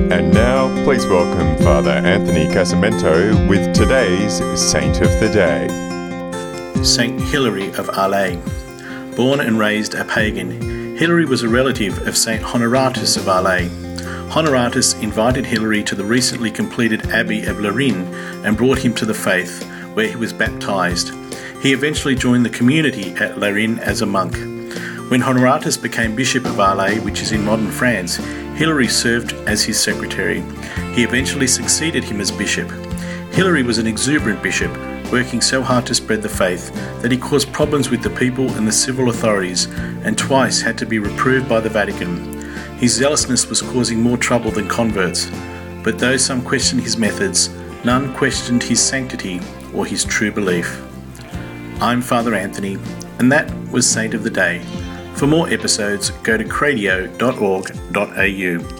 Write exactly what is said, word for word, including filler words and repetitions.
And now, please welcome Father Anthony Casamento with today's Saint of the Day. Saint Hilary of Arles. Born and raised a pagan, Hilary was a relative of Saint Honoratus of Arles. Honoratus invited Hilary to the recently completed Abbey of Larin and brought him to the faith, where he was baptized. He eventually joined the community at Larin as a monk. When Honoratus became Bishop of Arles, which is in modern France, Hilary served as his secretary. He eventually succeeded him as bishop. Hilary was an exuberant bishop, working so hard to spread the faith that he caused problems with the people and the civil authorities, and twice had to be reproved by the Vatican. His zealousness was causing more trouble than converts, but though some questioned his methods, none questioned his sanctity or his true belief. I'm Father Anthony, and that was Saint of the Day. For more episodes, go to cradio dot org dot a u.